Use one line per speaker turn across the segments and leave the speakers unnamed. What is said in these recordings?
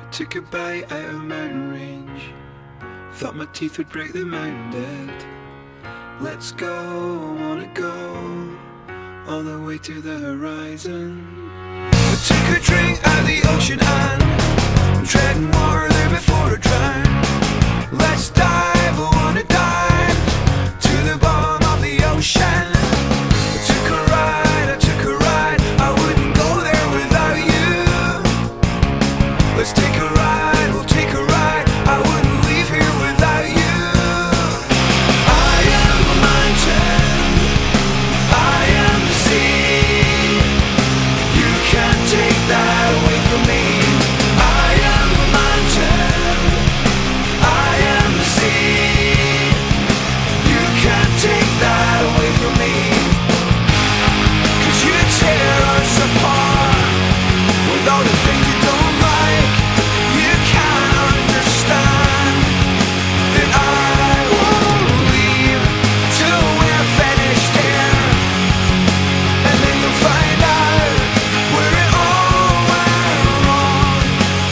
Took a bite out of a mountain range. Thought my teeth would break the mountain dead. Let's go, I wanna go all the way to the horizon. I took a drink out of the ocean and I'm treading water there before I drown. Let's dive, I wanna dive to the bottom of the ocean. I took a ride, I wouldn't go there without you. Let's take a ride, we'll take a ride, I wouldn't leave here without you. I am a mountain, I am the sea. You can't take that away from me. I am a mountain, I am the sea. You can't take that away from me. 'Cause you tear us apart with all the things you don't like. You can't understand that I won't leave till we're finished here. And then you'll find out where it all went wrong.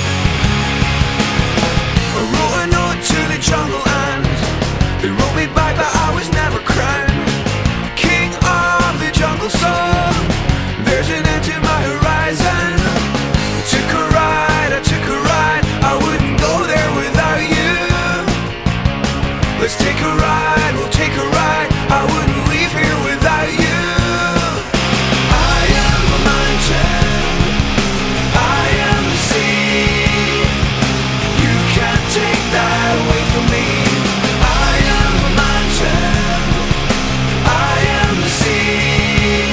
I wrote a note to the jungle and they wrote me back that I was never crowned king of the jungle, so there's an end to my horizon. I took a ride, I wouldn't go there without you. Let's take a ride, we'll take a ride, I wouldn't leave here without you. I am a mountain, I am the sea. You can't take that away from me. I am a mountain, I am the sea.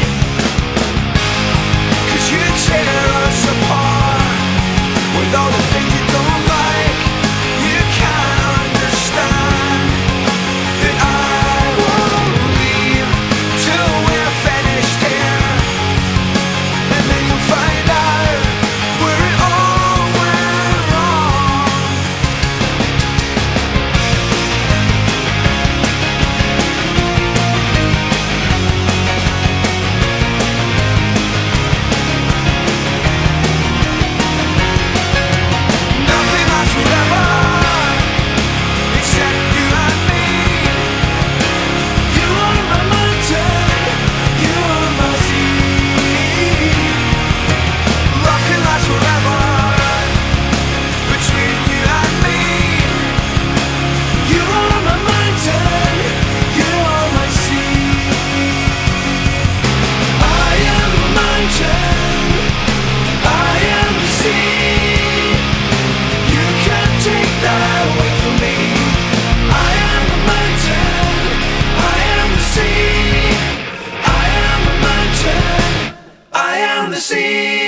'Cause you tear us apart with all the things you don't like. You can't understand that I won't leave till we're finished here. And then you'll find out where it all went wrong. Nothing lasts forever except you and me. You are my mountain, you are my sea. Love can last forever between you and me. You are my mountain, you are my sea. I am a mountain, I am the sea. You can't take that away from me. I am a mountain, I am the sea. I am a mountain, I am the sea.